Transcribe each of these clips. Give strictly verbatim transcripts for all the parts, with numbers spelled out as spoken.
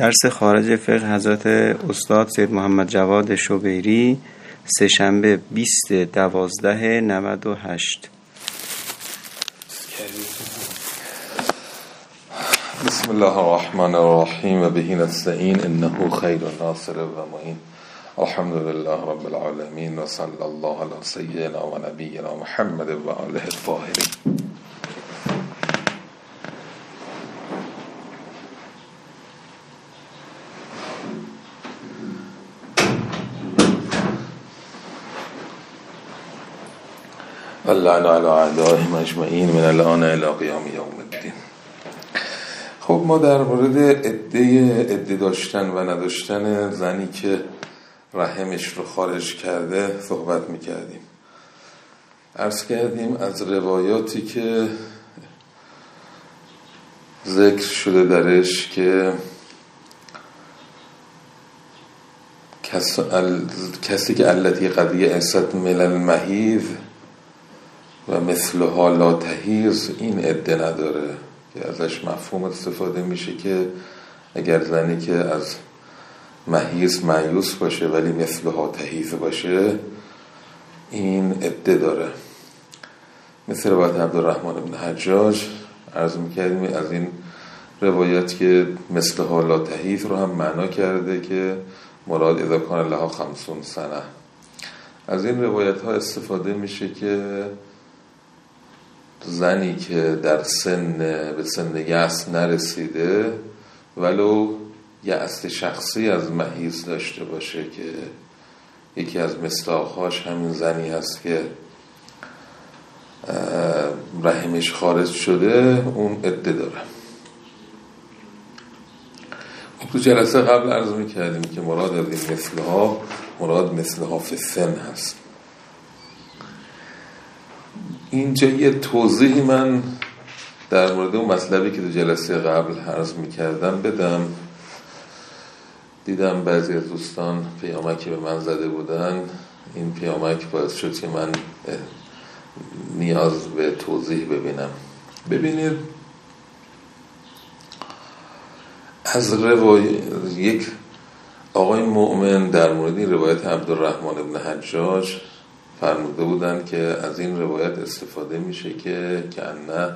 درس خارج فقه حضرت استاد سید محمد جواد شبیری، سه‌شنبه بیست دوازده نود و هشت. بسم الله الرحمن الرحیم و به نستعین انه خیر ناصر و معین. الحمد لله رب العالمین و صلی الله علی سیدنا و نبینا محمد و آله الطاهرین. اللعن علی اعدائهم اجمعین من الان الی قیام یوم الدین. خب ما در مورد عده عده داشتن و نداشتن زنی که رحمش رو خارج کرده صحبت میکردیم. عرض کردیم از روایاتی که ذکر شده درش که کس ال... کسی که علتی قضیه اصد من المحیض و مثلها لا تحیض، این عده نداره که ازش مفهوم استفاده میشه که اگر زنی که از محیض مایوس باشه ولی مثلها تحیض باشه این عده داره. مثل روایت عبدالرحمن بن حجاج عرض میکردیم از این روایت که مثلها لا تحیض رو هم معنا کرده که مراد اذا کان لها خمسون سنه. از این روایت ها استفاده میشه که زنی که در سن به سن یأس نرسیده ولو یأس شخصی از محیض داشته باشه که یکی از مصداقهاش همین زنی هست که رحمش خارج شده، اون عده داره. تو جلسه قبل عرض میکردیم که مراد از این مثلها مراد مثلها فی السن هست. اینجا یه توضیحی من در مورد اون مطلبی که تو جلسه قبل عرض میکردم بدم. دیدم بعضی از دوستان پیامکی به من زده بودن، این پیامک باعث شد که من نیاز به توضیح ببینم. ببینید از روایت یک آقای مؤمن در مورد این روایت عبدالرحمن بن حجاج فرموده بودن که از این روایت استفاده میشه که کنه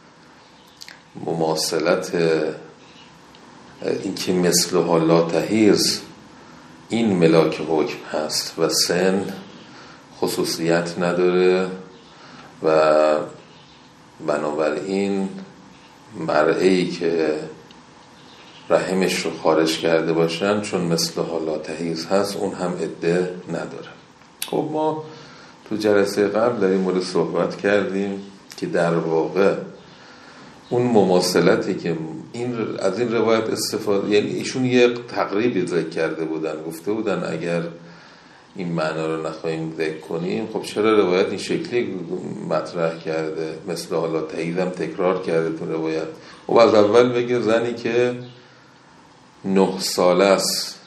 مماثلت این که مثلها لا تحیض این ملاک حکم هست و سن خصوصیت نداره و بنابراین مرئی که رحمش رو خارج کرده باشن چون مثلها لا تحیض هست اون هم عده نداره. خب ما تو جلسه قبل در این مورد صحبت کردیم که در واقع اون مماثلتی که این از این روایت استفاده، یعنی ایشون یه تقریبی ذکر کرده بودن، گفته بودن اگر این معنا رو نخواهیم ذکر کنیم خب چرا روایت این شکلی مطرح کرده، مثل حالا تاییدم تکرار کرده تو روایت. خب از اول بگه زنی که نه ساله است،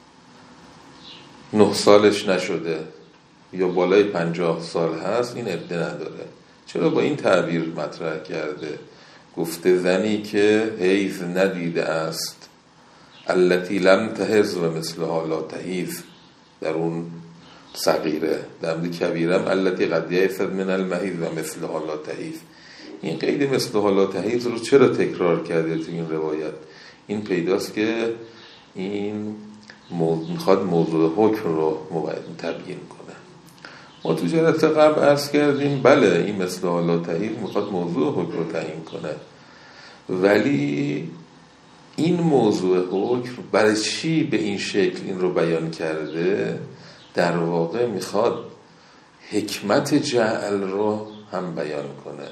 نه سالش نشده یا بالای پنجاه سال هست، این عده نداره. چرا با این تعبیر مطرح کرده؟ گفته زنی که حیض ندیده است، التی لم تحض و مثلها لا تحیض، در اون صغیره، در اون کبیرم التی قد یأسد من المحیض و مثلها لا تحیض. این قید مثلها لا تحیض رو چرا تکرار کرده تو این روایت؟ این پیداست که این میخواد موضوع حکم رو تبیین کنه. ما تو جلسه قبل عرض کردیم بله این مثلها لا تحیض میخواد موضوع حکم رو تعیین کنه، ولی این موضوع حکم برای چی به این شکل این رو بیان کرده؟ در واقع میخواد حکمت جعل رو هم بیان کنه.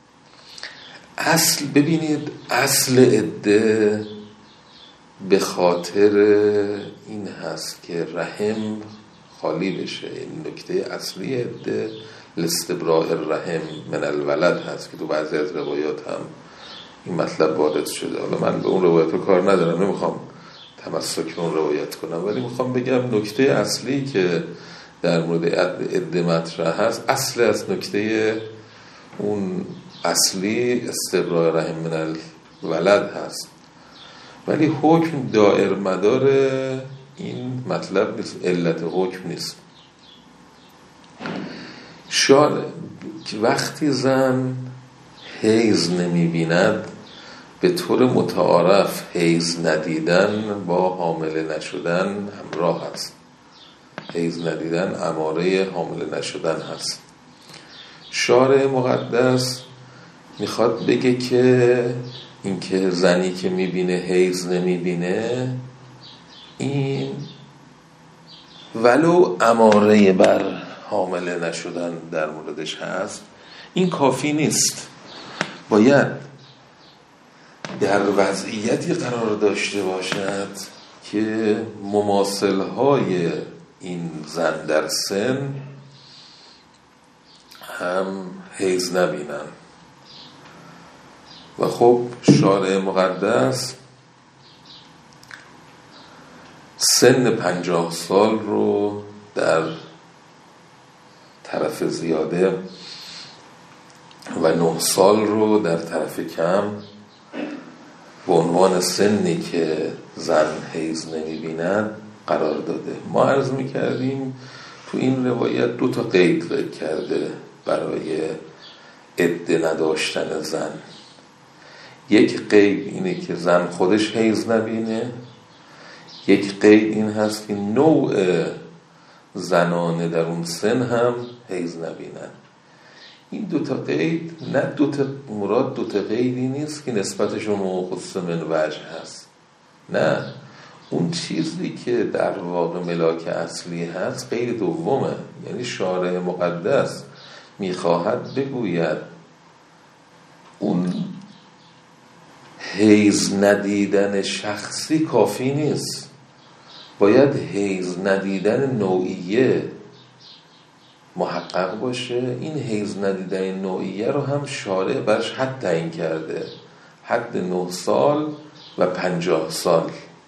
اصل ببینید اصل عده به خاطر این هست که رحم خالی بشه. این نکته اصلی عده لاستبراء الرحم من الولد هست که تو بعضی از روایات هم این مطلب وارد شده. حالا من به اون روایت رو کار ندارم، نمیخوام تمسک به اون روایت کنم، ولی میخوام بگم نکته اصلی که در مورد عده مطرح هست، اصل از نکته اون اصلی استبراء رحم من الولد هست ولی حکم دائر مدار این مطلب نیست، علت حکم نیست. شاید وقتی زن حیض نمی بیند، به طور متعارف حیض ندیدن با حامله نشدن همراه است. حیض ندیدن اماره حامله نشدن هست. شارع مقدس میخواد بگه که اینکه زنی که میبینه حیض نمیبینه، این ولو اماره بر حامله نشدن در موردش هست، این کافی نیست. باید در وضعیتی قرار داشته باشد که مماثلهای این زن در سن هم حیض نبینن. و خب شارع مقدس سن پنجاه سال رو در طرف زیاده و نه سال رو در طرف کم به عنوان سنی که زن حیض نمی‌بیند قرار داده. ما عرض می‌کردیم تو این روایت دو تا قید ذکر کرده برای عده نداشتن زن. یک قید اینه که زن خودش حیض نبینه، یک قید این هست که نوع زنانه در اون سن هم حیض نبینن. این دوتا قید نه دوتا مراد دوتا قیدی نیست که نسبتشون مخصوص من وجه هست، نه، اون چیزی که در واقع ملاک اصلی هست قید دومه. یعنی شارع مقدس میخواهد بگوید اون حیض ندیدن شخصی کافی نیست، باید حیض ندیدن نوعیه محقق باشه. این حیض ندیدن نوعیه رو هم شارع برش حد تعیین کرده، حد نه سال و پنجاه سال.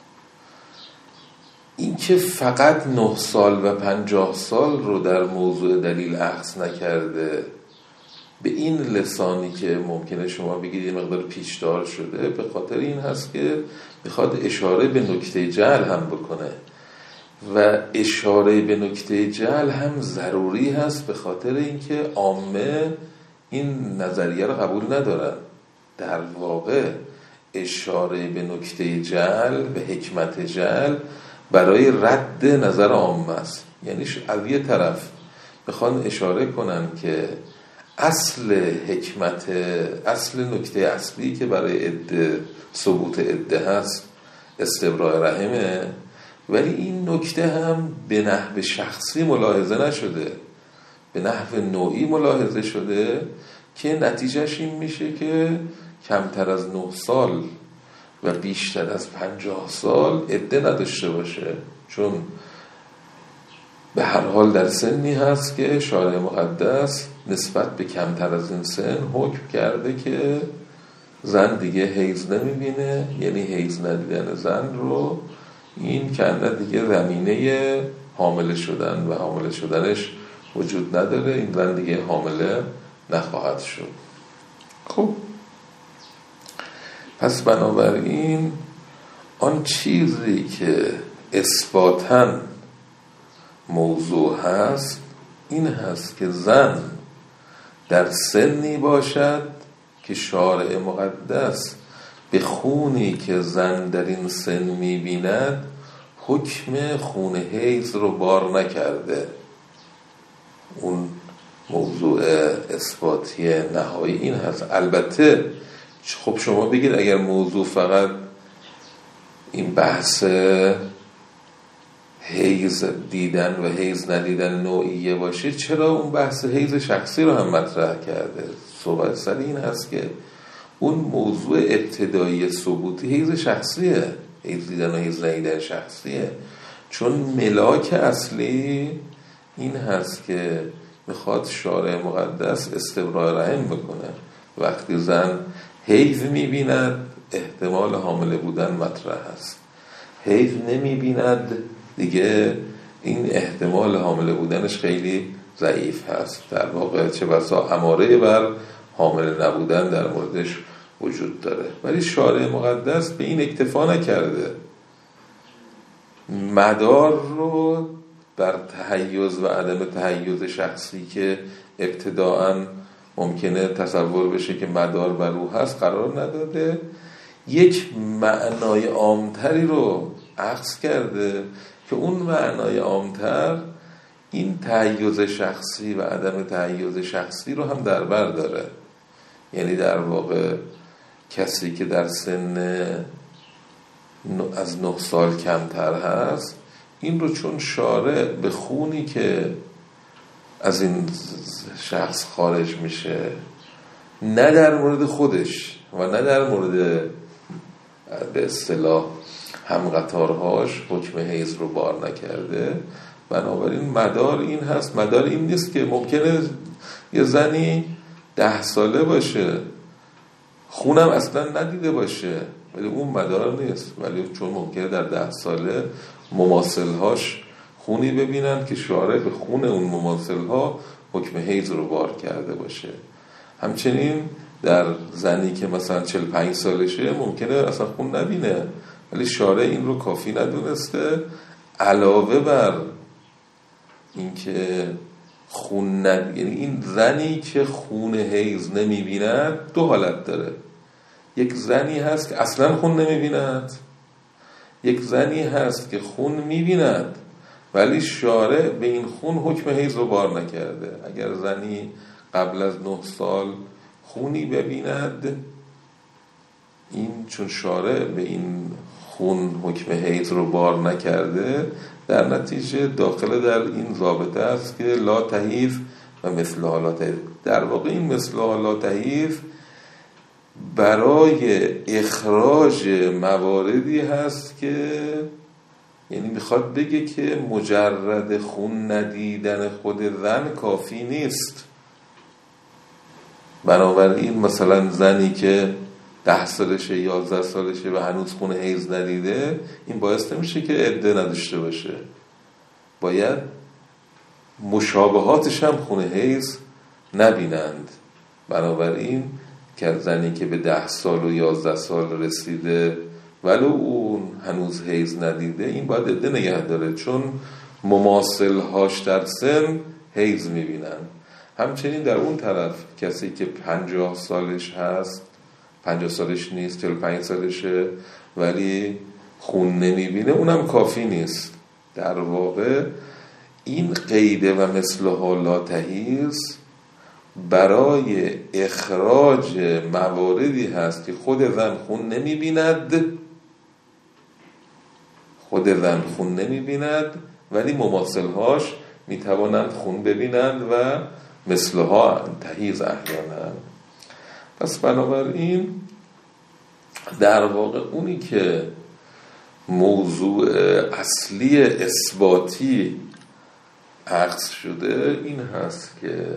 این که فقط نه سال و پنجاه سال رو در موضوع دلیل اخذ نکرده به این لسانی که ممکنه شما بگید یه مقدار پیچدار شده، به خاطر این هست که میخواد اشاره به نکته جهل هم بکنه و اشاره به نکته جهل هم ضروری هست، به خاطر اینکه عامه این نظریه رو قبول ندارن. در واقع اشاره به نکته جهل، به حکمت جهل برای رد نظر عامه است. یعنی از یه طرف میخوان اشاره کنن که اصل حکمت، اصل نکته اصلی که برای عده ثبوت عده هست استبراء رحمه، ولی این نکته هم به نحو شخصی ملاحظه نشده، به نحو نوعی ملاحظه شده که نتیجهش این میشه که کمتر از نه سال و بیشتر از پنجاه سال عده نداشته باشه، چون به هر حال در سنی هست که شارع مقدس نسبت به کمتر از این سن حکم کرده که زن دیگه حیض نمیبینه. یعنی حیض ندیدن زن رو این کنه دیگه زمینه حامله شدن و حامله شدنش وجود نداره، این زن دیگه حامله نخواهد شد. خب پس بنابراین آن چیزی که اثباتاً موضوع هست این هست که زن در سنی باشد که شارع مقدس به خونی که زن در این سن می‌بیند حکم خون حیض رو بار نکرده. اون موضوع اثباتی نهایی این هست. البته خب شما بگید اگر موضوع فقط این بحث حیض دیدن و حیض ندیدن نوعیه باشه، چرا اون بحث حیض شخصی رو هم مطرح کرده؟ صحبت سر این هست که اون موضوع ابتدایی ثبوتی حیض شخصیه، حیض دیدن و حیض ندیدن شخصیه، چون ملاک اصلی این هست که میخواد شارع مقدس استبراء رحم بکنه. وقتی زن حیض میبیند احتمال حامله بودن مطرح هست، حیض نمیبیند دیگه این احتمال حامله بودنش خیلی ضعیف هست. در واقع چه بسا اماره بر حامله نبودن در موردش وجود داره. ولی شارع مقدس به این اکتفا نکرده، مدار رو بر تحیز و عدم تحیز شخصی که ابتداعاً ممکنه تصور بشه که مدار بر روح هست قرار نداده، یک معنای عامتری رو اخذ کرده که اون معنای عامتر این تحیز شخصی و عدم تحیز شخصی رو هم در بر داره. یعنی در واقع کسی که در سن از نه سال کمتر هست، این رو چون شارع به خونی که از این شخص خارج میشه نه در مورد خودش و نه در مورد به اصطلاح هم قطارهاش حکم حیض رو بار نکرده، بنابراین مدار این هست. مدار این نیست که ممکنه یه زنی ده ساله باشه خونم اصلا ندیده باشه، ولی اون مدار نیست، ولی چون ممکنه در ده ساله مماثلهاش خونی ببینن که شارع به خون اون مماثلها حکم حیض رو بار کرده باشه. همچنین در زنی که مثلا چهل و پنج سالشه ممکنه اصلا خون نبینه، ولی شارع این رو کافی ندونسته، علاوه بر اینکه خون ند... یعنی این زنی که خون حیض نمیبیند دو حالت داره. یک زنی هست که اصلا خون نمیبیند، یک زنی هست که خون میبیند ولی شارع به این خون حکم حیض رو بار نکرده. اگر زنی قبل از نه سال خونی ببیند، این چون شارع به این خون حکم حیض رو بار نکرده، در نتیجه داخل در این ضابطه است که لا تحیض و مثلها لا تحیض. در واقع این مثلها لا تحیض برای اخراج مواردی هست که یعنی میخواد بگه که مجرد خون ندیدن خود زن کافی نیست. بنابراین مثلا زنی که ده سالشه یازده سالشه و هنوز خون حیض ندیده، این باعث نمیشه که عده نداشته باشه، باید مشابهاتش هم خون حیض نبینند. بنابراین که زنی که به ده سال و یازده سال رسیده ولو اون هنوز حیض ندیده، این باید عده نگه داره، چون مماثلهاش در سن حیض میبینن. همچنین در اون طرف کسی که پنجاه سالش هست، پنجاه سالش نیست، چهل و پنج سالشه ولی خون نمیبینه، اونم کافی نیست. در واقع این قیده و مثلها لا تحیض برای اخراج مواردی هست که خود زن خون نمیبیند، خود زن خون نمیبیند ولی مماثلهاش میتوانند خون ببینند و مثلها تحیض احیانا. پس بنابراین در واقع اونی که موضوع اصلی اثباتی عکس شده این هست که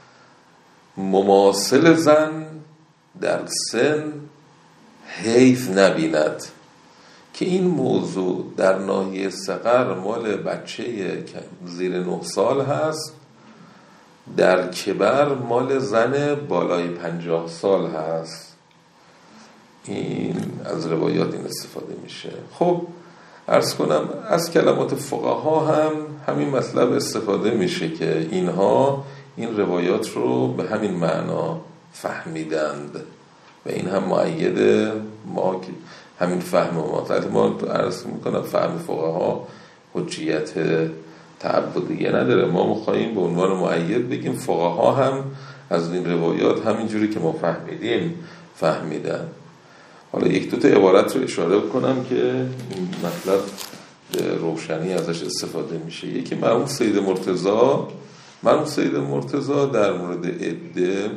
مماثل زن در سن حیض نبیند، که این موضوع در ناحیه صغر مال بچه زیر نه سال هست، در کبر مال زن بالای پنجاه سال هست. این از روایات این استفاده میشه. خب عرض کنم از کلمات فقها هم همین مطلب استفاده میشه که اینها این روایات رو به همین معنا فهمیدند و این هم مؤید ما که همین فهم ما. ولی ما عرض میکنم فهم فقها حجیت تعبدیه نداره، ما میخواییم به عنوان مؤید بگیم فقها هم از این روایات همینجوری که ما فهمیدیم فهمیدن. حالا یک دو تا عبارت رو اشاره بکنم که این مطلب روشنی ازش استفاده میشه. یکی مرحوم سید مرتضی مرحوم سید مرتضی در مورد عده،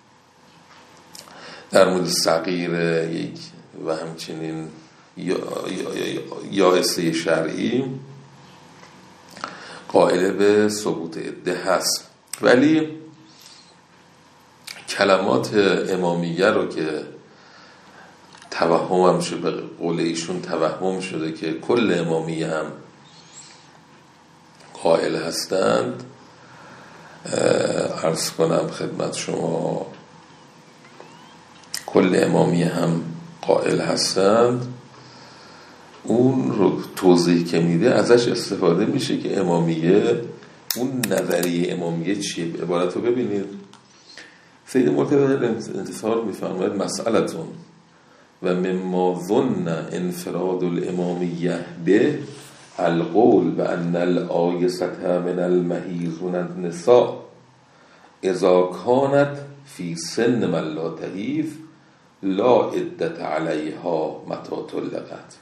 در مورد صغیر یک و همچنین یا یائسه شرعی قائل به ثبوت عده هست، ولی کلمات امامیه رو که توهم هم شده، به قول ایشون توهم شده که کل امامیه هم قائل هستند، عرض کنم خدمت شما کل امامیه هم قائل هستند، اون رو توضیح که میده ازش استفاده میشه که امامیه، اون نظریه امامیه چیه. عبارت رو ببینید. سید مرتضی انتصار میفرماید مسئلتون و مما ظن انفراد الامامیه به القول و ان الآیسة من المحیضون النساء اذا کانت فی سن من لا تحیض لا عدت علیها متی طلقت.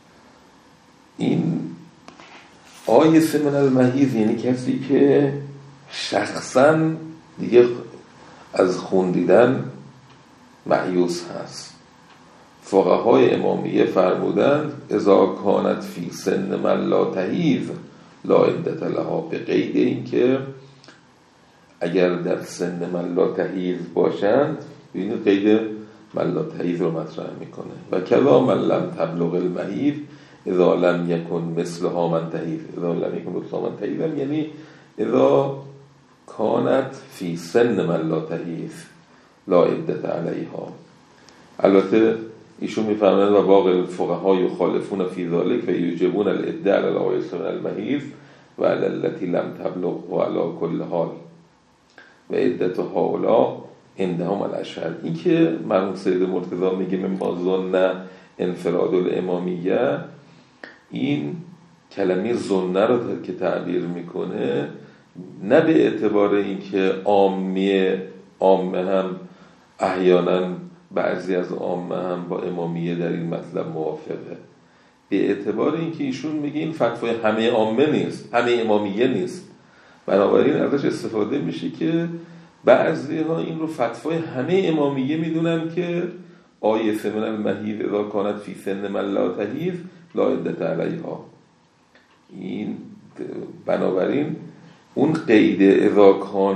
این آیسه من المحیض یعنی کسی که شخصا دیگه از خون دیدن مهیوس هست. فقهای امامیه فرمودند اذا کانت فی سن من لا تحیض لا عدت لها، به قید این که اگر در سن من لا تحیض باشند، ببینید قید من لا تحیض رو مطرح میکنه. و کذا من لم تبلغ المحیض اذا لم یکن مثلها من تحیض، اذا لم یکن مثلها من تحیض یعنی اذا کانت فی سن من لا تحیض لا عدت علیها. البته ایشون میفرمایند و باقی الفقها یخالفون فی ذلک و یوجبون العده علی الآیسة من المحیض و علی التي لم تبلغ و علی کل حال و عدت هؤلاء عندهم الاشهر. این که مرحوم سید مرتضی میگه من ظن انفراد الامامیه، این کلمه ظنه رو که تعبیر میکنه نه به اعتبار اینکه عامیه عامه هم احیانا بعضی از عامه هم با امامیه در این مطلب موافقه، به اعتبار اینکه ایشون میگه این فتوای همه عامه نیست، همه امامیه نیست، بنابراین ازش استفاده میشه که بعضی ها این رو فتوای همه امامیه میدونن که آیه من المحیض اذا کانت فی سن من لا تحیض لا عدت علیها. این بنابراین اون قید اذا کان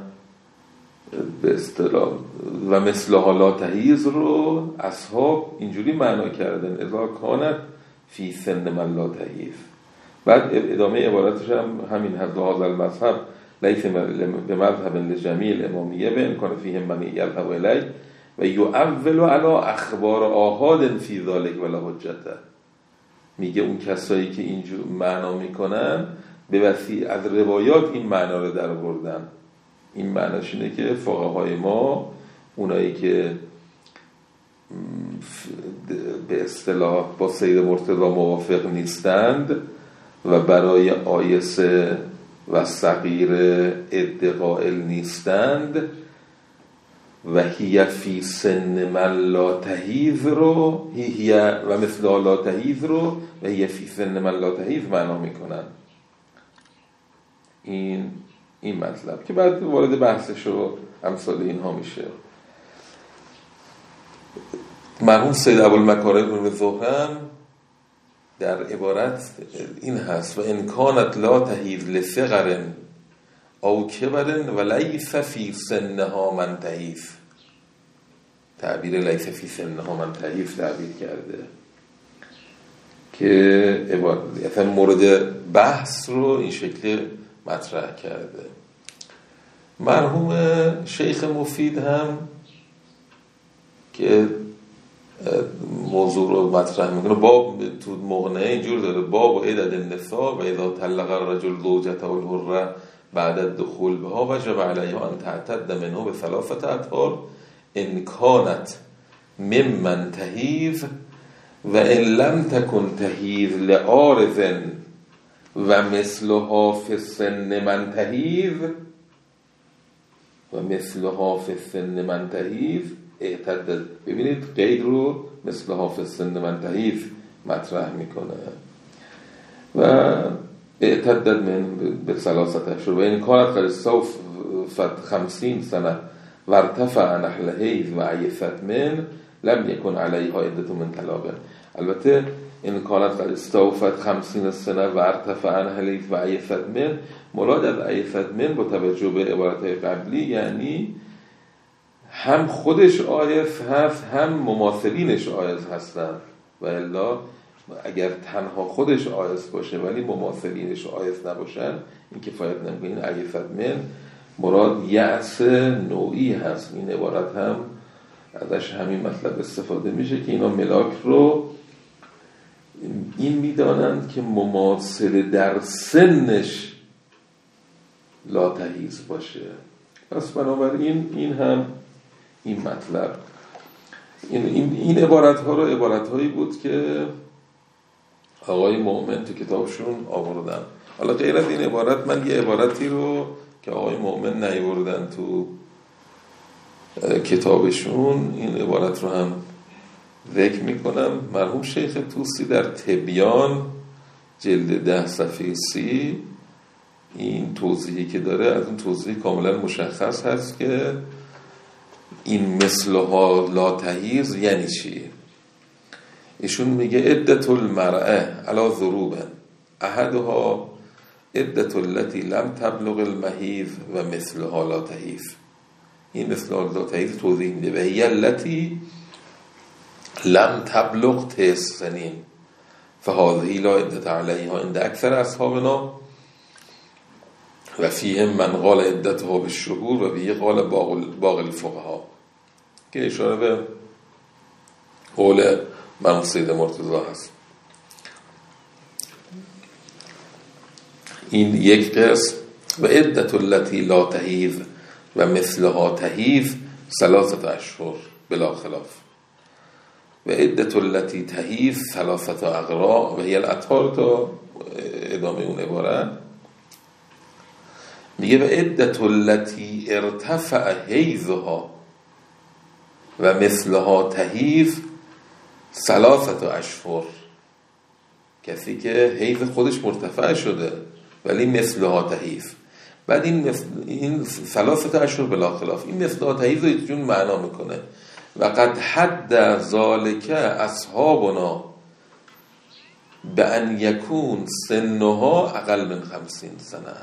به اصطلاح و مثلها لا تحیض رو اصحاب اینجوری معنا کردن اذا کانت فی سن من لا تحیض. بعد ادامه عبارتش هم همین هست هذا المذهب لیس به مذهب لجمیع الامامیه به امکان فیهم من یذهب الیه و یؤول علی اخبار آحاد فی ذلک ولا حجت. میگه اون کسایی که اینجور معنا میکنن به وسیله از روایات این معنا رو در آوردن. این معناش اینه که فقهای ما اونایی که به اصطلاح با سید مرتضی موافق نیستند و برای آیسه و صغیر ادقائل نیستند و هی فی سن من لا تحیض رو هی و مثل لا تحیض رو و هی فی سن من لا تحیض معنا میکنن. این این مطلب که بعد وارد بحثش رو امثال اینها میشه. مرحوم سید ابوالمکارم ابن زهرم در عبارت این هست و ان کانت لا تحیض لصغر او کبر و لیس فی سنها من تحیض، تعبیر لیس فی سنها من تحیض تعبیر کرده که عبارت مورد بحث رو این شکل مطرح کرده. مرحوم شیخ مفید هم که موضوع رو مطرح میکنه باب تو مغنیه اینجور داره باب و عدد النساء و اذا طلق الرجل زوجته الحره بعد الدخول بها وجب علیها ان تعتد منه به ثلاثه اطهار ان کانت ممن تحیض و ان لم تکن تحیض لعارض و مثلها فی سن من تحیض و مثلها فی سن من تحیض اعتدد. ببینید قید رو مثلها فی سن من تحیض مطرح میکنه و اعتدد من به ثلاثه اشهر و این کانت قد استوفت خمسین سنه و ارتفع نحل حیض و عیفت من لم یکن علیها عدت من طلاق. البته این کانت قد استوفت خمسین سنه و ارتفع نحل حیض و عیفت من، مراد از عیفت من با توجه به عبارت قبلی یعنی هم خودش آیس هست هم مماثلینش آیس هستن و الا اگر تنها خودش آیس باشه ولی مماثلینش آیس نباشن این کفایت نمیکنه. این عیفت من مراد یأس نوعی هست. این عبارت هم ازش همین مطلب استفاده میشه که اینا ملاک رو این میدانند که مماثل در سنش لا تحیز باشه. پس بنابراین این هم این مطلب این, این, این عبارت ها رو عبارت هایی بود که آقای مؤمن تو کتابشون آوردن. حالا غیر از این عبارت من یه عبارتی رو که آقای مؤمن نیاوردن تو کتابشون این عبارت رو هم ذکر میکنم. مرحوم شیخ طوسی در تبیان جلد ده صفحه سی این توضیحی که داره از اون توضیح کاملا مشخص هست که این مثلها لا تحیز یعنی چی. ایشون میگه عدت المرأه علی ضروب احدها عدت التي لم تبلغ المحیض و مثلها لا تحیز. این مثلها لا تحیز توضیح میده و هی التي لم تبلغ تسع سنین فهذه لا عدت علیها عند اکثر اصحابنا و فیهم من قال عدتها بالشهور و به قال باقی الفقها، که اشاره به قول مرحوم سید مرتضی هست. این یک قسم. و عدت التي لا تحیض و مثلها تحیض ثلاثه اشهر بلا خلاف و عدت التي تحیض ثلاثه اقراء و هی الاطهار تا ادامه اون عبارت میگه و عدت التي ارتفع حیضها و مثلها تحیض ثلاثه اشهر. کسی که حیض خودش مرتفع شده ولی مثلها تحیض. بعد این مثل این ثلاثه اشهر بلا خلاف این مثلها تحیض رو اینجور معنا میکنه و قد حد ذالک اصحابنا به ان یکون سنها اقل من خمسین سنه.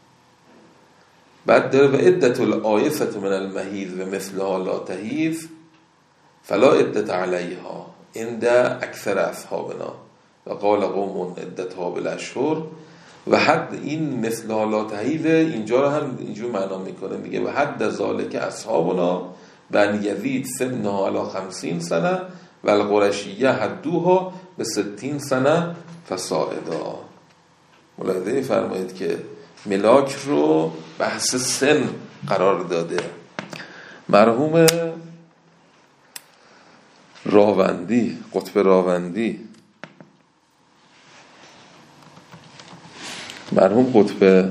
بعد داره و عدت الآیسة من المحیض و مثلها لا تحیض فلا عدت علیها عند اکثر اصحابنا و قال قوم عدتها بالاشهر. و حد این مثلها لا تحیض اینجا رو هم اینجور معنا میکنه، میگه و حد ذالک اصحابنا بن یزید سنها علی خمسین سنه و القرشیه حدوها به ستین سنه فصاعدا. ملاحظه فرمایید که ملاک رو بحث سن قرار داده. مرحوم راوندی قطب راوندی مرحوم قطب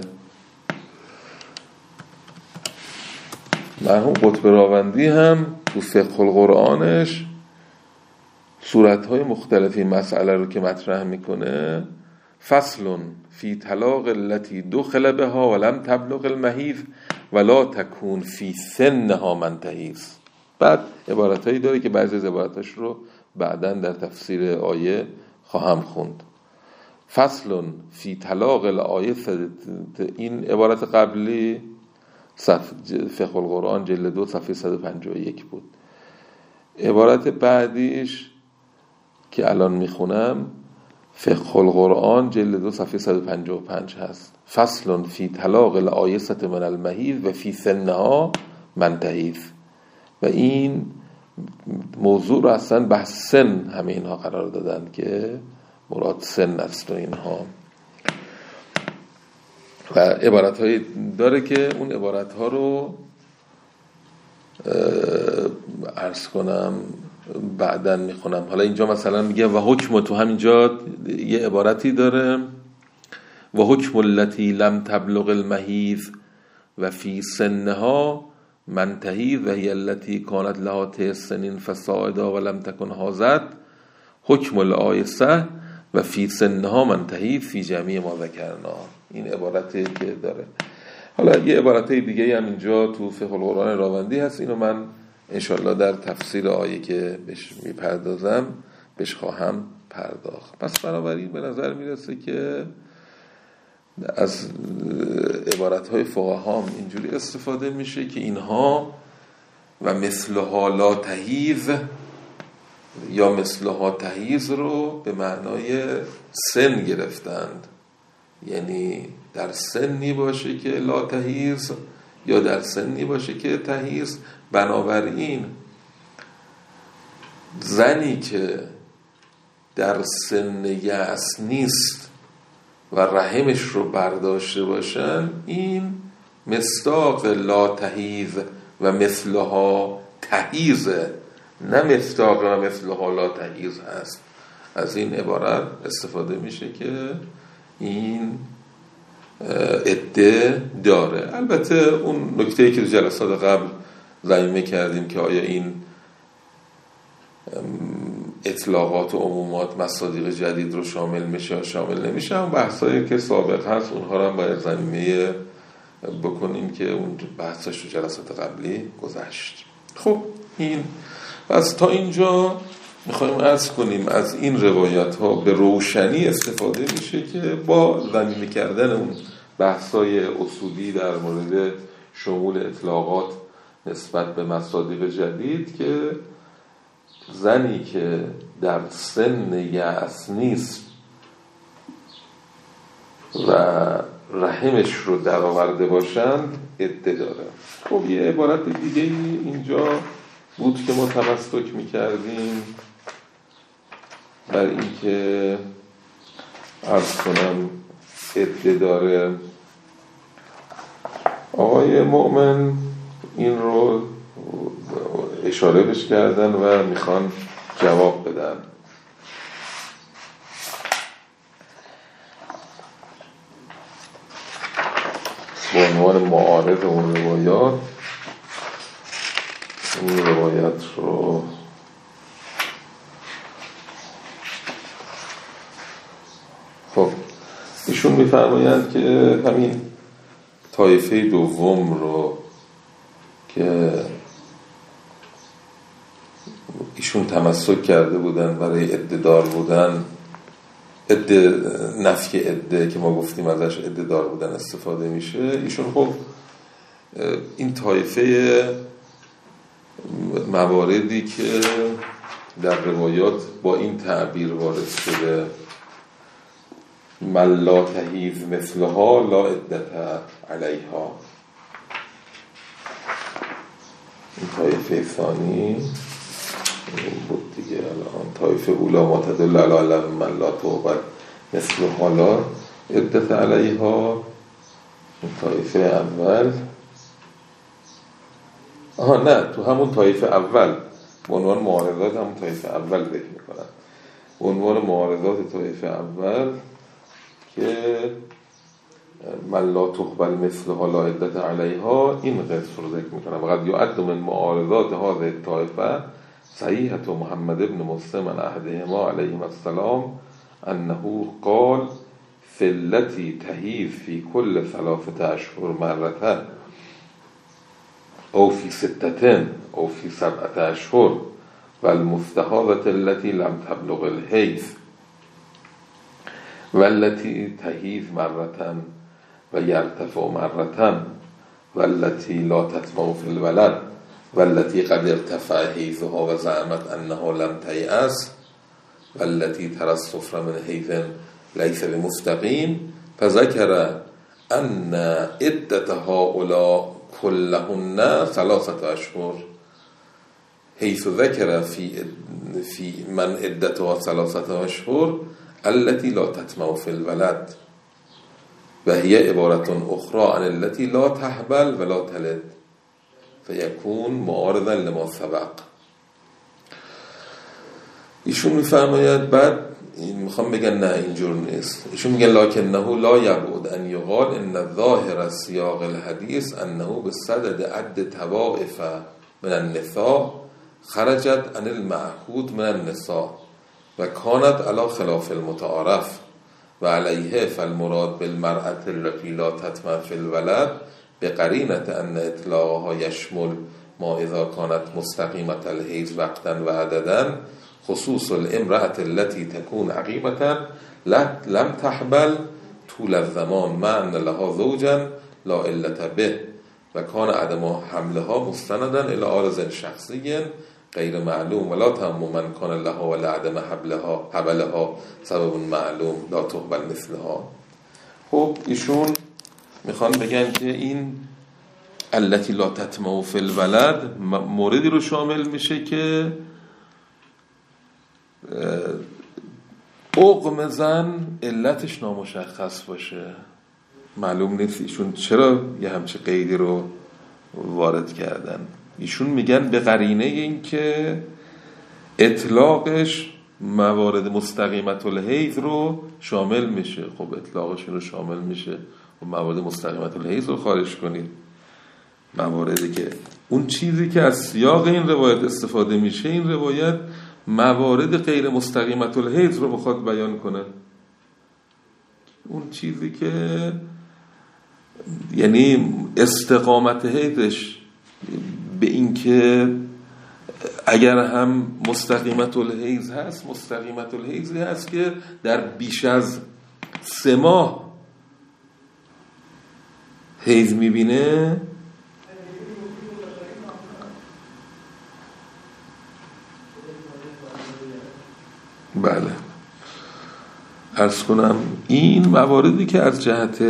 مرحوم قطب راوندی هم تو فقه القرآنش صورت‌های مختلفی مسئله رو که مطرح میکنه فصل فی طلاق التي دخل بها ولم تبلغ المحیض ولا تکون فی سنها من تحیض. بعد عبارتایی داره که بعضی از عبارتاش رو بعداً در تفسیر آیه خواهم خوند. فصل فی طلاق الآیه، این عبارت قبلی فقه القرآن جلد دو صفحه صد و پنجاه و یک بود. عبارت بعدیش که الان میخونم فقه القرآن جلد دو صفحه صد و پنجاه و پنج هست. فصل فی طلاق الآیسة من المحیض و فی سنها من تحیض. و این موضوع رو اصلا بحث سن همه اینها قرار دادن که مراد سن است و اینها. و عبارت هایی داره که اون عبارت ها رو عرض کنم بعداً میخونم. حالا اینجا مثلا میگه و حکم، تو همینجا یه عبارتی داره و حکم التي لم تبلغ المحیض و فی سنها من تحیض و هی التي کانت لها تسع سنین فصاعدا و لم تکن حاضت حکم الآیسة و فی سنها من تحیض فی جمیع ما ذکرنا. این عبارتی که داره. حالا یه عبارتی دیگه هم اینجا تو فقه القرآن راوندی هست، اینو من انشالله در تفسیر آیه که بهش میپردازم بهش خواهم پرداخت. پس بنابراین به نظر میرسه که از عبارتهای فقها هم اینجوری استفاده میشه که اینها و مثلها لا تحیض یا مثلها تحیض رو به معنای سن گرفتند، یعنی در سنی باشه که لا تحیض یا در سنی باشه که تحیض. بنابراین زنی که در سن یأس نیست و رحمش رو برداشته باشن، این مصداق لا تحیض و مثلها تحیضه، نه مصداق و مثلها لا تحیض هست. از این عبارت استفاده میشه که این عده داره. البته اون نکته‌ای که جلسات قبل ضمیمه کردیم که آیا این اطلاقات و عمومات مصادیق جدید رو شامل میشه یا شامل نمیشه، اون بحثایی که سابق هست اونها رو هم باید ضمیمه بکنیم که اون بحثش رو جلسات قبلی گذشت. خب این پس تا اینجا میخوایم عرض کنیم از این روایت ها به روشنی استفاده میشه که با ضمیمه کردن اون بحثای اصولی در مورد شمول اطلاقات نسبت به مصادیق جدید که زنی که در سن یأس نیست و رحمش رو در آورده باشند عده داره. خب یه عبارت دیگه اینجا بود که ما تمسک میکردیم بر این که عرض کنم عده داره. آقای مؤمن این رو اشاره بش کردن و میخوان جواب بدن. با عنوان معارض اون روایات این روایت رو خب ایشون میفرمایند که همین طایفه دوم رو که ایشون تمسک کرده بودن برای عده دار بودن، عده نفی عده که ما گفتیم ازش عده دار بودن استفاده میشه، ایشون خب این طایفه مواردی که در روایات با این تعبیر وارد شده من لا تحیض مثلها لا عدت علیها، این طایفه ثانی بود دیگه. الان طایفه اولا ما تدل علی علم من لا توبت مثلها لا عدت علیها، این طایفه اول آها نه تو همون طایفه اول به عنوان معارضات همون طایفه اول ذکر میکنن، به عنوان معارضات طایفه اول که من لا تقبل مثلها لا عدت علیها این قصه رو ذکر میکنن. وقد یعد من معارضات هذه الطائفه صحیحة محمد بن مسلم عن احدهما علیهم السلام انه قال في التي تحیض في كل ثلاثة اشهر مرة او في ستة او في سبعة اشهر والمستحاضة التي لم تبلغ الحیض والتي تحیض مرة و یرتفع مرة والتي لا تتمو في الولد والتي قد ارتفع حیضها و زعمت انها لم تیأس والتي ترى الصفر من حیض ليس بمستقيم فذكر ان عدة هؤلاء كلهن ثلاثة اشهر حيث ذكر في في من عدتها ثلاثة اشهر التي لا تتمو في الولد وهي عبارة أخرى عن التي لا تحبل ولا تلد فيكون معارضا لما سبق. ایشون میفرماید بعد میخوام بگن نه اینجور نیست، ایشون میگن لکنه لا یبعد ان یقال ان ظاهر سیاق الحدیث انه بصدد عد طوائف من النساء خرجت عن المعهود من النساء و کانت علی خلاف المتعارف و علیه فالمراد بالمرأة التي لا تتمر في الولد بقرینة ان اطلاقها یشمل ما اذا كانت مستقیمة الحیض وقتا و عددا خصوص الامرأة التي تكون عقیمة لم تحبل طول الزمان مع ان لها زوجا لا علة به و کان عدم حملها مستندا الى عارض شخصی غیر معلوم ولا تهم من کان لها ولا عدم حبلها حبلها سبب معلوم لا تقبل مثلها. خب ایشون میخوان بگن که این التي لا تتمو فی الولد موردی رو شامل میشه که عقم زن علتش نامشخص باشه، معلوم نیست ایشون چرا یه همچه قیدی رو وارد کردن. ایشون میگن به قرینه این که اطلاقش موارد مستقیمت الحیض رو شامل میشه. خب اطلاقش رو شامل میشه و موارد مستقیمت الحیض رو خارج کنید. مواردی که اون چیزی که از سیاق این روایت استفاده میشه، این روایت موارد غیر مستقیمت الحیض رو بخواد بیان کنه. اون چیزی که یعنی استقامت حیضش به این که اگر هم مستقیمت الحیض هست، مستقیمت الحیضی هست که در بیش از سه ماه حیض میبینه، بله عرض کنم این مواردی که از جهت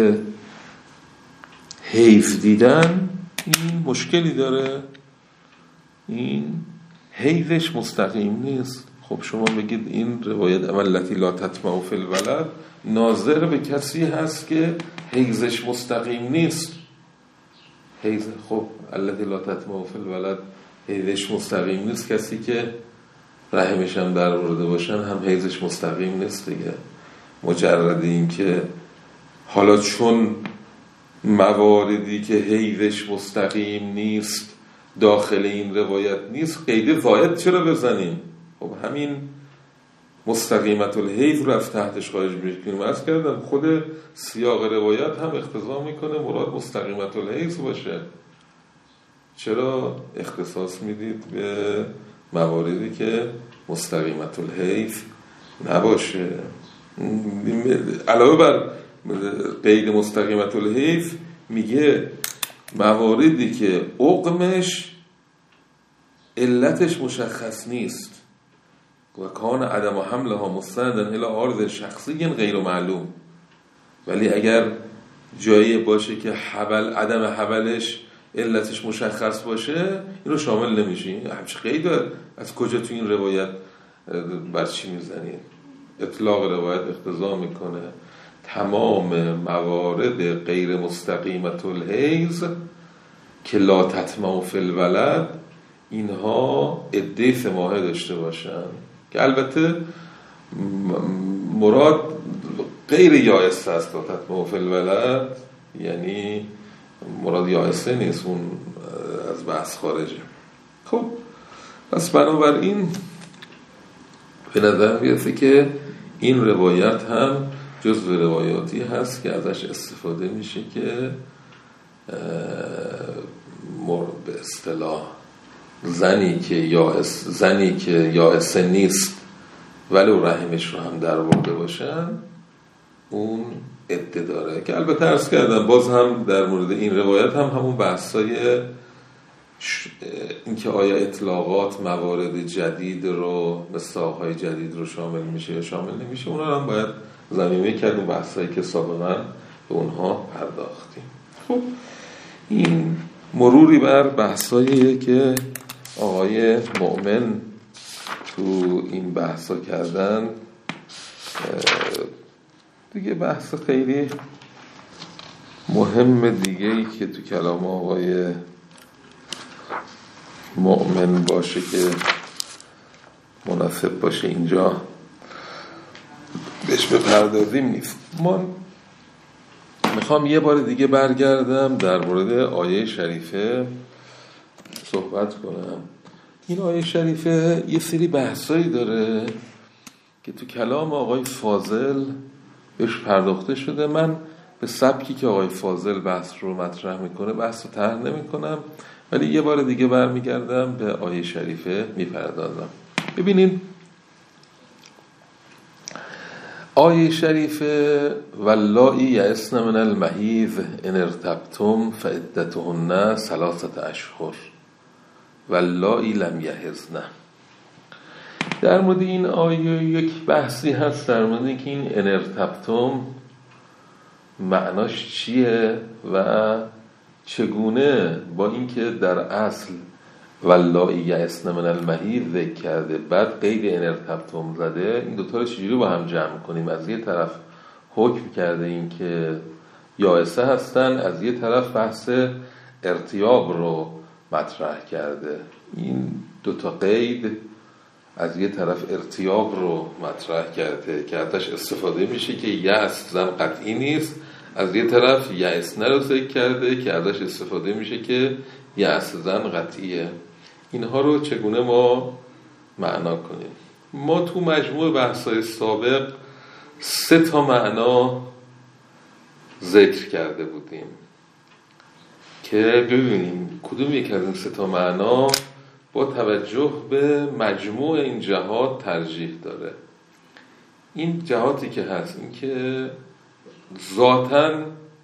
حیض دیدن این مشکلی داره، این حیضش مستقیم نیست. خب شما بگید این روایت التی لا تطمع فی الولد ناظر به کسی هست که حیضش مستقیم نیست. حیض خب التی لا تطمع فی الولد حیضش مستقیم نیست، کسی که رحمش هم در ورده باشن هم حیضش مستقیم نیست دیگه. مجرد این که حالا چون مواردی که حیضش مستقیم نیست داخل این روایت نیست، قید زائد چرا بزنیم؟ خب همین مستقیمت الحیض رو از تحتش خارج میکنیم. از کردم خود سیاق روایت هم اقتضا میکنه مراد مستقیمت الحیض باشه. چرا اختصاص میدید به مواردی که مستقیمت الحیض نباشه؟ علاوه بر قید مستقیمت الحیض میگه مواردی که عقمش علتش مشخص نیست و کان عدم حملها مستندن الی عارض شخصی غیر معلوم، ولی اگر جایی باشه که حبل عدم حبلش علتش مشخص باشه اینو شامل نمیشه. همچه قید از کجا تو این روایت بر چی میزنید؟ اطلاق روایت اقتضا میکنه تمام موارد غیر مستقیمت الحیض که لا تطمع فی الولد اینها عده سه ماهه داشته باشن، که البته مراد غیر یائسه است. لا تطمع فی الولد یعنی مراد یائسه نیست، اون از بحث خارجه. خب پس بنابراین به نظر میاد که این روایت هم جزو روایاتی هست که ازش استفاده میشه که به اصطلاح زنی که یائس زنی که یائسه نیست ولو رحمش رو هم در برده باشن اون عده داره. که البته عرض کردم باز هم در مورد این روایت هم همون بحثای اینکه آیا اطلاقات موارد جدید رو مصداق‌های جدید رو شامل میشه یا شامل نمیشه، اونا هم باید زمینه کردیم، بحثایی که سابقا به اونها پرداختیم. خب این مروری بر بحثایی که آقای مؤمن تو این بحثا کردن دیگه. بحث خیلی مهم دیگه ای که تو کلام آقای مؤمن باشه که مناسب باشه اینجا بهش بپردازیم نیست. من میخوام یه بار دیگه برگردم در مورد آیه شریفه صحبت کنم. این آیه شریفه یه سری بحثایی داره که تو کلام آقای فاضل بهش پرداخته شده. من به سبکی که آقای فاضل بحث رو مطرح میکنه بحث رو طرح نمیکنم، ولی یه بار دیگه برمیگردم به آیه شریفه میپردازم. ببینین آیه شریفه واللائی یئسن من المحیض ان ارتبتم فعدتهن ثلاثه اشهر واللائی لم یحضن. در مورد این آیه یک بحثی هست در مورد اینکه این ان ارتبتم معناش چیه و چگونه با اینکه در اصل واللائی یئسن من المحیض ذکر کرده، بعد قید ان ارتبتم زده. این دوتا رو چجوری با هم جمع کنیم؟ از یه طرف حکم کرده این که یائسه هستن، از یه طرف بحث ارتیاب رو مطرح کرده. این دوتا قید از یه طرف ارتیاب رو مطرح کرده که ازش استفاده میشه که یأس زن قطعی نیست، از یه طرف یأسن رو ذکر کرده که ازش استفاده میشه که یأس زن قطعیه. اینها رو چگونه ما معنا کنیم؟ ما تو مجموع بحث‌های سابق سه تا معنا ذکر کرده بودیم که ببینیم کدوم یک از این سه تا معنا با توجه به مجموع این جهات ترجیح داره. این جهاتی که هست این که ذاتاً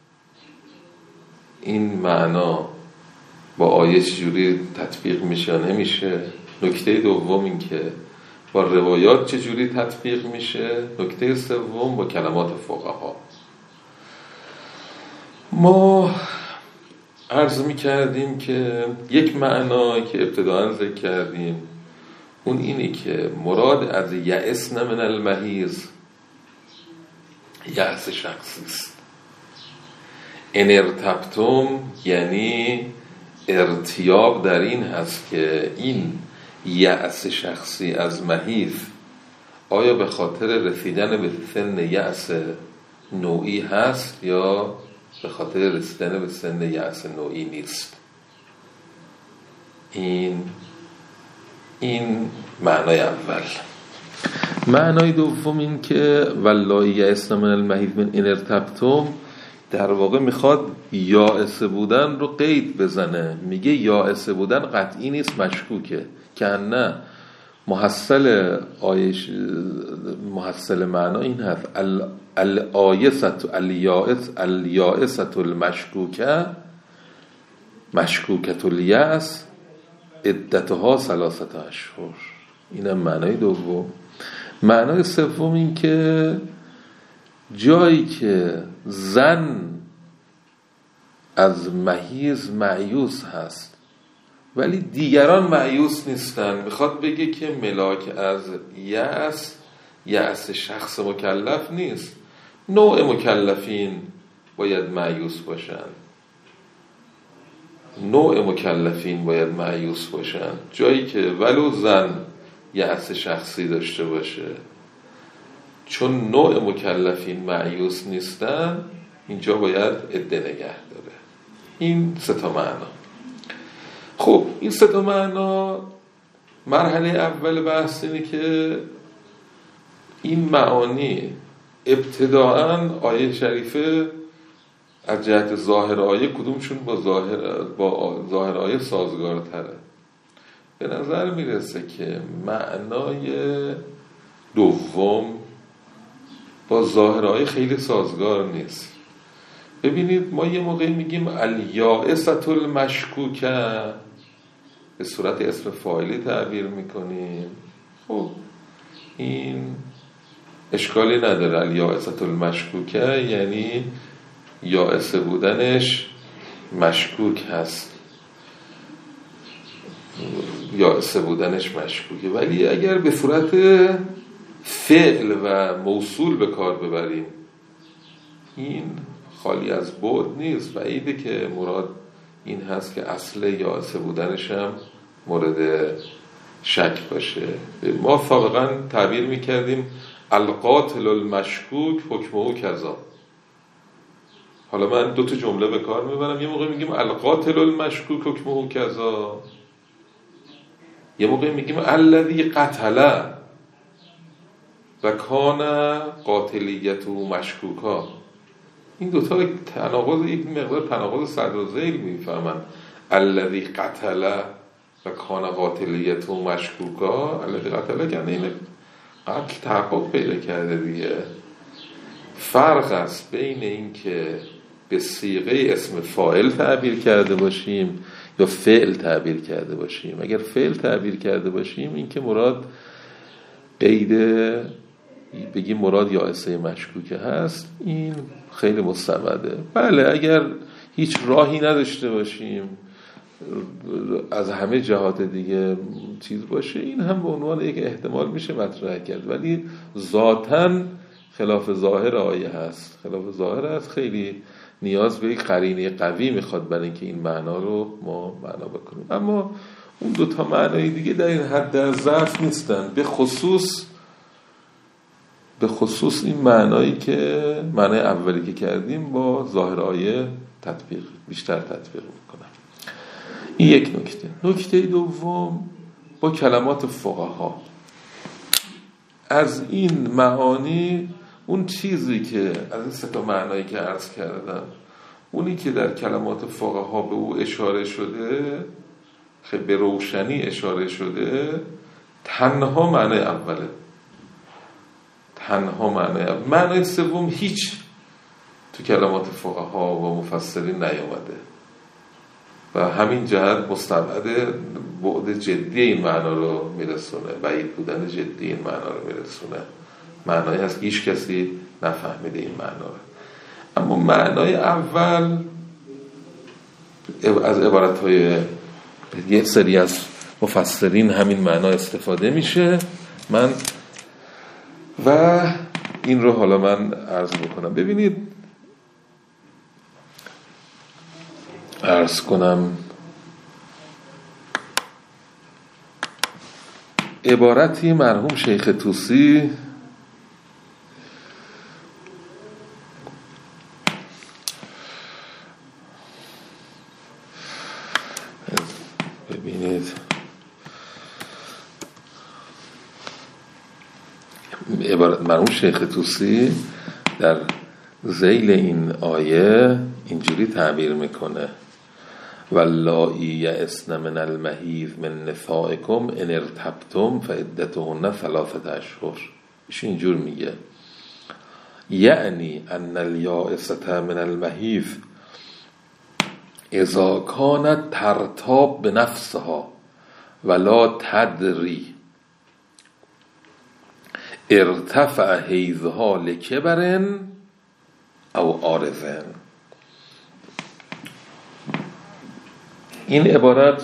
این معنا با آیه چجوری تطبیق میشه نمیشه. نکته دوم این که با روایات چجوری تطبیق میشه. نکته سوم با کلمات فقها. ما عرض میکردیم که یک معنا که ابتداءً ذکر کردیم اون اینه که مراد از یئسن من المحیض یأس شخصی است. ان ارتبتم یعنی ارتیاب در این هست که این یأس شخصی از محیض آیا به خاطر رسیدن به سن یأس نوعی هست یا به خاطر رسیدن به سن یأس نوعی نیست. این این معنای اول. معنای دوم این که واللائی یئسن من المحیض من ان ارتبتم در واقع میخواد یائسه بودن رو قید بزنه. میگه یائسه بودن قطعی نیست، مشکوکه. که نه محصل آیش محصل معنا این هست الآیست الیائس الیائست المشکوکه مشکوکت الیأس عدتها ثلاثت اشهر. اینم معنای دوم. معنای سوم این که جایی که زن از محیض مایوس هست ولی دیگران مایوس نیستن، میخواد بگه که ملاک از یأس یأس شخص مکلف نیست، نوع مکلفین باید مایوس باشن، نوع مکلفین باید مایوس باشن. جایی که ولو زن یأس شخصی داشته باشه چون نوع مکلفین مایوس نیستن اینجا باید عده نگه داره. این سه تا معنا. خب این سه تا معنا مرحله اول بحث اینه که این معانی ابتداءً آیه شریفه از جهت ظاهر آیه کدومشون با ظاهر با ظاهر آیه سازگارتره. به نظر میرسه که معنای دوم با ظاهر آیه خیلی سازگار نیست. ببینید ما یه موقع میگیم الیائسة المشکوکه به صورت اسم فاعلی تعبیر میکنیم. خب این اشکالی نداره. الیائسة المشکوکه یعنی یائسه بودنش مشکوک هست، یائسه بودنش مشکوکه. ولی اگر به صورت فعل و موصول به کار ببریم این خالی از بعد نیست. بعیده که مراد این هست که اصل یائسه بودنش هم مورد شک باشه. ما سابقا تعبیر میکردیم القاتل المشکوک حکمه کذا. حالا من دو تا جمله به کار میبرم. یه موقع میگیم القاتل المشکوک حکمه کذا، یه موقع میگیم الذی قتل و کان قاتلیته مشکوکا. این دوتا تناقض، یک مقدار تناقض صدر و ذیل میفهمن. الذی قتل و کان قاتلیته مشکوکا، الذی قتل کنه این قتل تحقق پیدا کرده دیگه. فرق است بین این که به صیغه اسم فاعل تعبیر کرده باشیم یا فعل تعبیر کرده باشیم. اگر فعل تعبیر کرده باشیم این که مراد قید بگیم مراد یائسه مشکوکه هست، این خیلی مستبده. بله اگر هیچ راهی نداشته باشیم از همه جهات دیگه چیز باشه، این هم به عنوان یک احتمال میشه مطرح کرد، ولی ذاتاً خلاف ظاهر آیه هست. خلاف ظاهر هست، خیلی نیاز به یک قرینه قوی میخواد برای اینکه این معنا رو ما معنا بکنیم. اما اون دو تا معنای دیگه در این حد در ضعف نیستن، به خصوص به خصوص این معنایی که معنای اولی که کردیم با ظاهر آیه تطبیق بیشتر تطبیق میکنم. این یک نکته. نکته دوم، با کلمات فقها از این معانی، اون چیزی که از این سه تا معنایی که عرض کردم، اونی که در کلمات فقها به او اشاره شده، خیلی به روشنی اشاره شده، تنها معنی اوله، تنها معنی اوله. معنی سوم هیچ تو کلمات فقها و مفسرین نیامده و همین جهت مستبعد بعد جدی این معنا رو میرسونه، بعید بودن جدی این معنا رو میرسونه. معنایی هست که هیچ کسی نفهمیده این معنا رو. اما معنای اول از عبارت‌های یک سری از مفسرین همین معنا استفاده میشه. من و این رو حالا من عرض بکنم. ببینید، عرض کنم عبارتی مرحوم شیخ طوسی ببینید عبارت مرحوم شیخ طوسی در ذیل این آیه اینجوری تعبیر میکنه: واللایی یئسن من المحیض من نسائکم ان ارتبتم فعدتهن ثلاثه اشهر. ایش اینجور میگه، یعنی ان الیائسة من المحیض اذا کانت ترتاب بنفسها ولا تدری ارتفع حیضها لکبرن او عارضن. این عبارت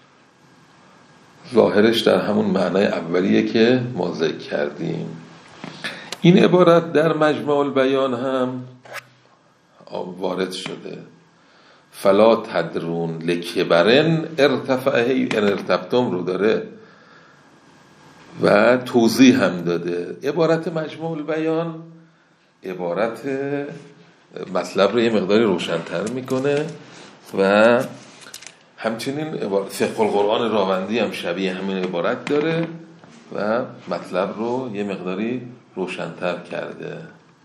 ظاهرش در همون معنای اولیه که ما ذکر کردیم. این عبارت در مجمع البیان هم وارد شده: فلا تدرون لکبرن ارتفع حیض، ان ارتبتم رو داره و توضیح هم داده. عبارت مجمع البیان عبارت مطلب رو یه مقداری روشن‌تر میکنه و همچنین فقه القرآن راوندی هم شبیه همین عبارت داره و مطلب رو یه مقداری روشن‌تر کرده.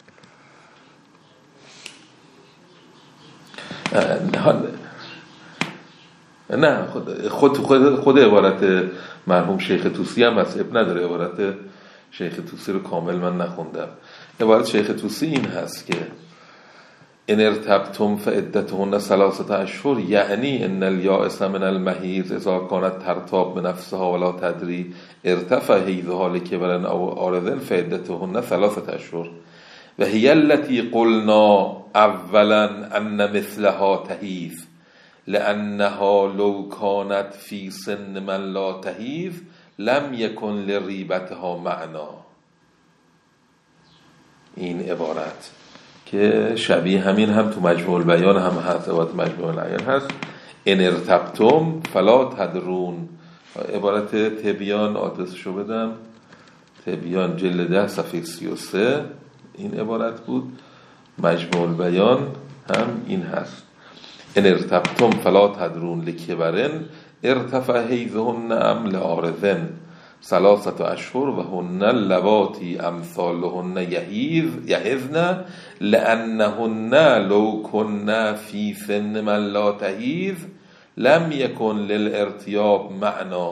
نه خود خود خود, خود عبارت مرحوم شیخ طوسی هم از اب نداره. عبارت شیخ طوسی رو کامل من نخوندم. عبارت شیخ طوسی این هست که ان ارتبتم فعدتهن ثلاثه اشهر، یعنی ان الیائس من المحیض اذا کانت ترتاب بنفسها ولا تدری ارتفع حیضها لکبرن او عارضن فعدتهن ثلاثه اشهر و هی التي قلنا اولا ان مثلها تحیض لانها لو کانت فی سن من لا تحیض لم یکن لریبتها معنا. این عبارت که شبیه همین هم تو مجموع البیان هم هست، عبارت مجموع البیان هست: ان ارتبتم فلا تدرون. عبارت تبیان آدرسشو بدم، تبیان جلد ده صفحه سی و سه این عبارت بود. مجموع البیان هم این هست: ان ارتبتم فلا تدرون لکبرن ارتفع حیضهن ام لعارضن ثلاثه اشهر و هن اللواتی امثالهن یحیضن لانهن لو کن فی سن من لا تحیض لم یکن للارتیاب معنا.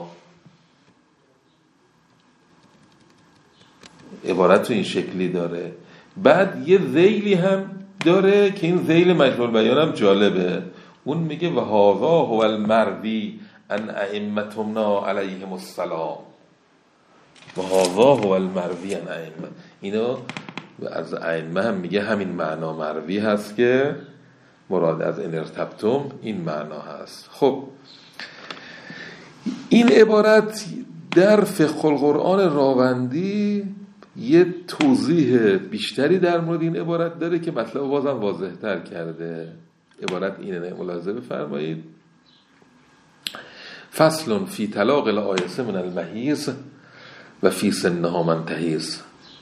عبارت این شکلی داره. بعد یه ذیلی هم داره که این ذیل مجموع البیان هم جالبه. اون میگه و هذا هو المروی ان ائمتنا علیهم السلام. و هذا هو المروی ان ائمه، اینو از ائمه هم میگه همین معنا مروی هست که مراد از ان ارتبتم این معنا هست. خب این عبارت در فقه القرآن راوندی یه توضیح بیشتری در مورد این عبارت داره که مطلب بازم واضح تر کرده. عبارت اینه، ملاحظه بفرمایید: فصل فی طلاق الآیس من المحیض و فی سنها من تحیض.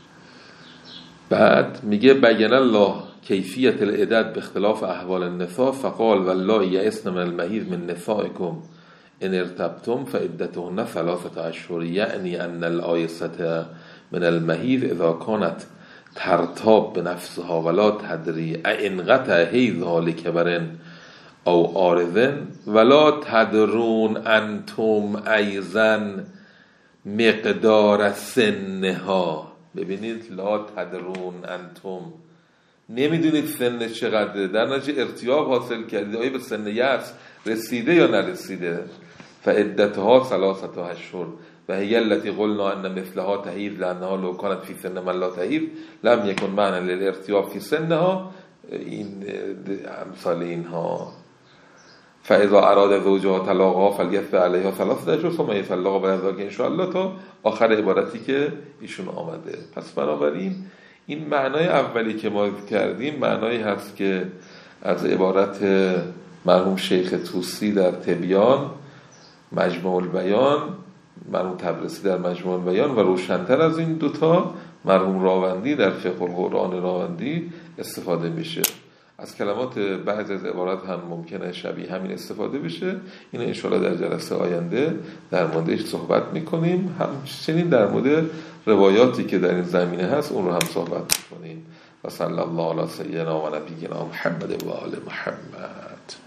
بعد میگه بیان الله کیفیت العدد به اختلاف احوال النساء فقال والله یئسن من المحیض من نسائکم ان ارتبتم فعدتهن ثلاثه اشهر، یعنی ان الآیسة من المحیض اذا كانت ترتاب بنفسها ولا تدری انقطع حیضها لکبر او عارضن ولا تدرون انتم ایضا مقدار سنها. ببینید، لا تدرون انتم، نمیدونید سن چقدره، در نتیجه ارتیاب حاصل کردید، آیا به سن یأس رسیده یا نرسیده. فعدتها ثلاثه اشهر و هی التي قلنا ان مثلها تحیض لانها لو كانت في سن من لا تحیض لم يكن معنى للارتیاب في سنها. این امثال اینها. فاذا اراد زوجها طلاقها فلیتبع علیها ثلاثه اشهر ثم یطلقها بعد ذلك ان شاء الله، تا آخر عبارتی که ایشون آمده. پس بنابراین این معنای اولی که ما کردیم معنایی هست که از عبارت مرحوم شیخ طوسی در تبیان، مجموع البیان، مرحوم تبرسی در مجموع البیان، و روشن‌تر از این دوتا مرحوم راوندی در فقه القرآن راوندی استفاده میشه. از کلمات بعض از عبارات هم ممکنه شبیه همین استفاده بشه. این انشاءالله در جلسه آینده در موردش صحبت میکنیم. همچنین در مورد روایاتی که در این زمینه هست اون رو هم صحبت میکنیم. و صلی الله علی سیدنا و نبینا محمد و آل محمد.